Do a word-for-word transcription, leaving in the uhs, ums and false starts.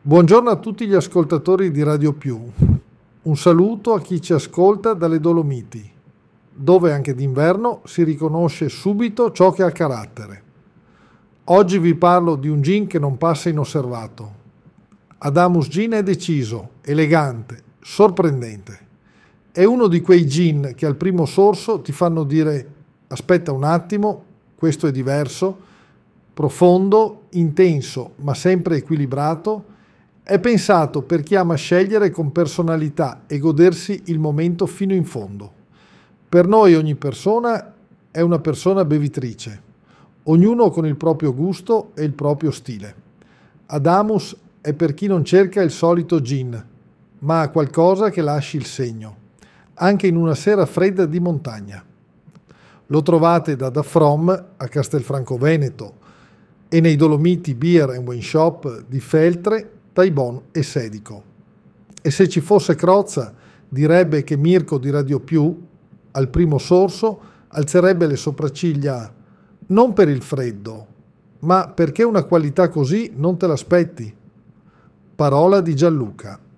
Buongiorno a tutti gli ascoltatori di Radio Più. Un saluto a chi ci ascolta dalle Dolomiti, dove anche d'inverno si riconosce subito ciò che ha carattere. Oggi vi parlo di un gin che non passa inosservato. Adamus Gin è deciso, elegante, sorprendente. È uno di quei gin che al primo sorso ti fanno dire aspetta un attimo, questo è diverso, profondo, intenso ma sempre equilibrato. È pensato per chi ama scegliere con personalità e godersi il momento fino in fondo. Per noi ogni persona è una persona bevitrice, ognuno con il proprio gusto e il proprio stile. Adamus è per chi non cerca il solito gin, ma ha qualcosa che lasci il segno, anche in una sera fredda di montagna. Lo trovate da Da From a Castelfranco Veneto e nei Dolomiti Beer and Wine Shop di Feltre, Taibon e Sedico. E se ci fosse Crozza, direbbe che Mirko di Radio Più, al primo sorso, alzerebbe le sopracciglia non per il freddo, ma perché una qualità così non te l'aspetti. Parola di Gianluca.